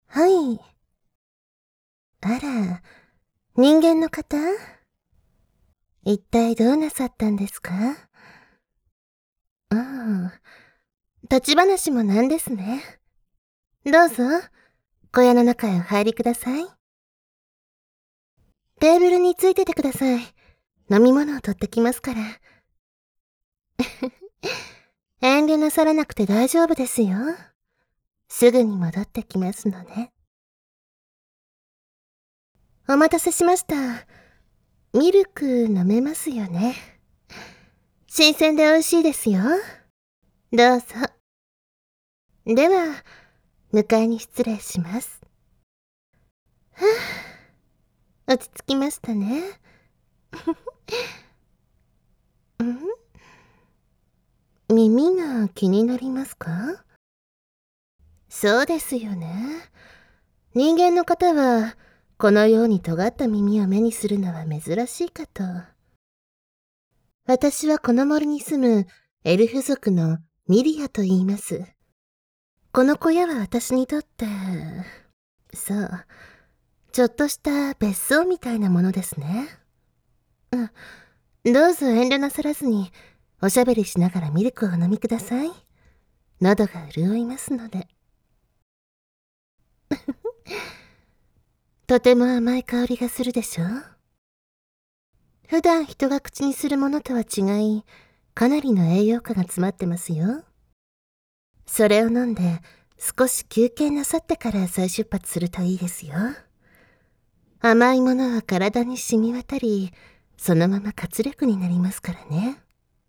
はい。あら、人間の方？一体どうなさったんですか？ああ、立ち話もなんですね。どうぞ、小屋の中へお入りください。テーブルについててください。飲み物を取ってきますから。遠慮なさらなくて大丈夫ですよ。すぐに戻ってきますので。お待たせしました。ミルク飲めますよね。新鮮で美味しいですよ。どうぞ。では、迎えに失礼します。はあ、落ち着きましたね。耳が気になりますか？そうですよね。人間の方は、このように尖った耳を目にするのは珍しいかと。私はこの森に住むエルフ族のミリアと言います。この小屋は私にとって、そう、ちょっとした別荘みたいなものですね。どうぞ遠慮なさらずに、おしゃべりしながらミルクをお飲みください。喉が潤いますので。とても甘い香りがするでしょ？普段人が口にするものとは違い、かなりの栄養価が詰まってますよ。それを飲んで、少し休憩なさってから再出発するといいですよ。甘いものは体に染み渡り、そのまま活力になりますからね。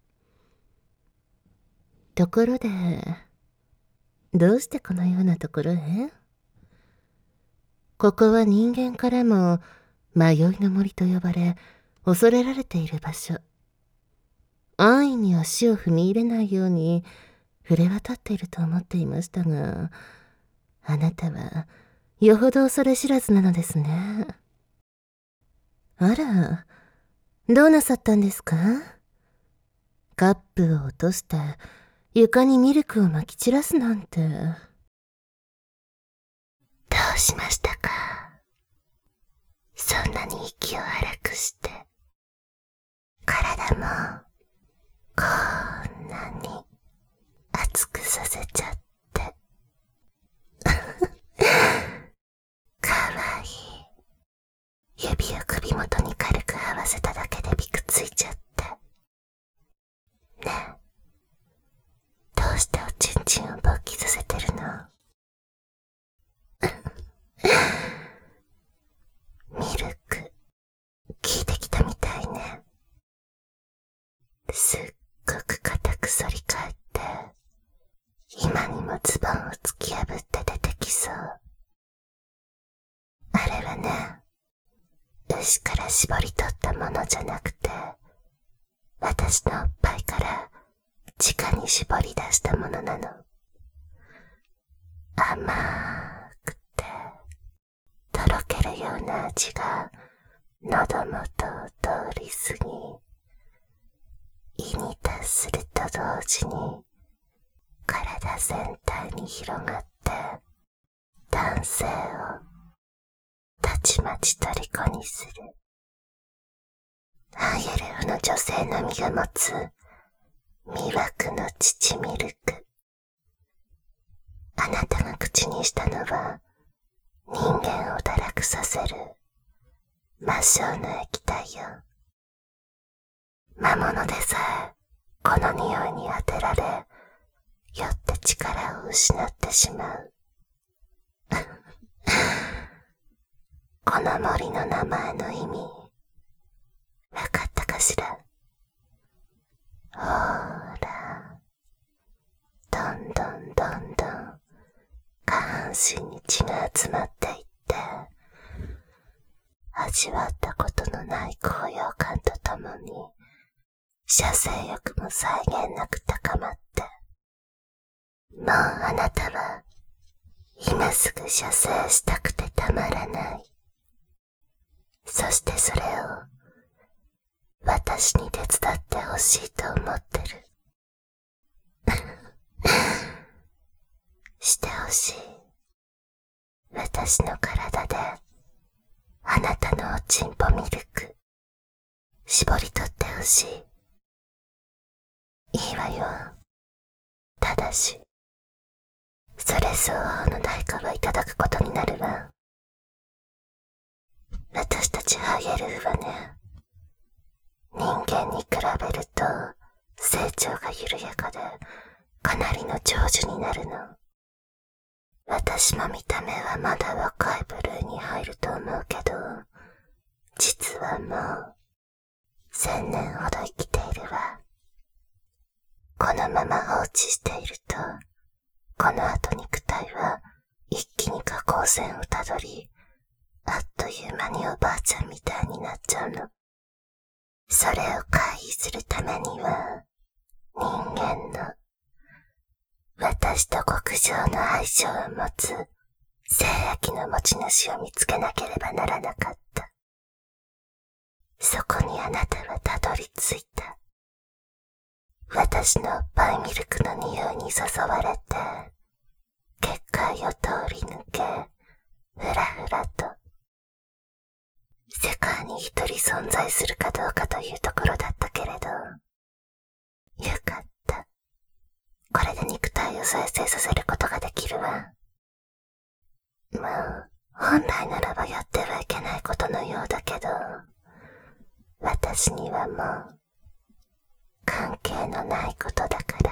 ところで、どうしてこのようなところへ？ここは人間からも迷いの森と呼ばれ、恐れられている場所。安易に足を踏み入れないように触れ渡っていると思っていましたが、あなたはよほど恐れ知らずなのですね。あら、どうなさったんですか？カップを落として床にミルクをまき散らすなんて。どうしましたか？そんなに息を荒くして、体もこんなに熱くさせちゃって。かわいい。指を首元に軽く合わせただけでびくついちゃって。ねえ、どうしておちんちんを勃起させてるの？ミルク、効いてきたみたいね。すっごく硬く反り返って、今にもズボンを突き破って出てきそう。あれはね、牛から絞り取ったものじゃなくて、私のおっぱいから直に絞り出したものなの。甘くて、とろけるような味が喉元を通り過ぎ、胃に達すると同時に体全体に広がって男性をたちまち虜にする。ハイエルフの女性のみが持つ魅惑の乳ミルク。あなたが口にしたのは人間を堕落させる魔性の液体よ。魔物でさえこの匂いに当てられ、よって力を失ってしまう。この森の名前の意味、わかったかしら？ほーら、どんどんどんどん下半身に血が集まっていって、味わったことのない高揚感とともに、射精欲も際限なく高まって、もうあなたは今すぐ射精したくてたまらない。そしてそれを私に手伝ってほしいと思ってる。してほしい。私私の体であなたのおちんぽミルク絞り取ってほしい。いいわよ。ただしそれ相応の代価はいただくことになるわ。私たちハゲルーはね、人間に比べると成長が緩やかでかなりの長寿になるの。私も見た目はまだ若いブルーに入ると思うけど、実はもう1000年ほど生きているわ。このまま放置していると、この後肉体は一気に下降線をたどり、あっという間におばあちゃんみたいになっちゃうの。それを回避するためには、人間の私と極上の相性を持つ精液の持ち主を見つけなければならなかった。そこにあなたはたどり着いた。私のおっぱいミルクの匂いに誘われて、結界を通り抜け、ふらふらと。世界に一人存在するかどうかというところだったけれど、よかった。これで肉体を再生させることができるわ。もう、本来ならばやってはいけないことのようだけど、私にはもう、関係のないことだから。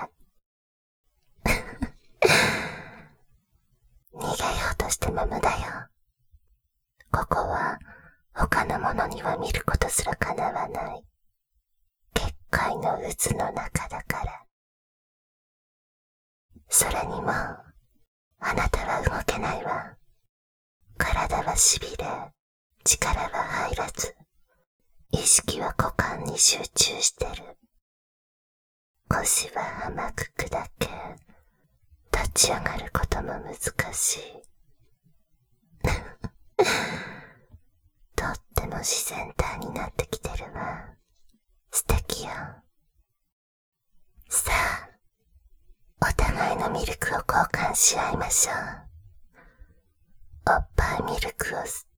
逃げようとしても無駄よ。ここは、他のものには見ることすら叶わない。結界の渦の中だから。それにも、あなたは動けないわ。体は痺れ、力は入らず、意識は股間に集中してる。腰は甘く砕け、立ち上がることも難しい。とっても自然体になってきてるわ。素敵よ。さあ、お互いのミルクを交換し合いましょう。おっぱいミルクを吸って、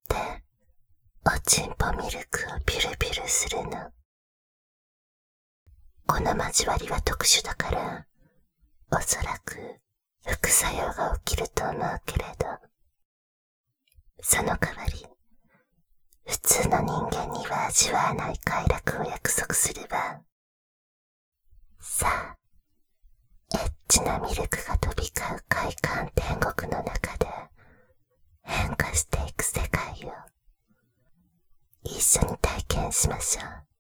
おちんぽミルクをピュルピュルするの。この交わりは特殊だから、おそらく副作用が起きると思うけれど、その代わり、普通の人間には味わえない快楽を約束するわ。さあ、エッチなミルクが飛び交う快感天国の中で変化していく世界を一緒に体験しましょう。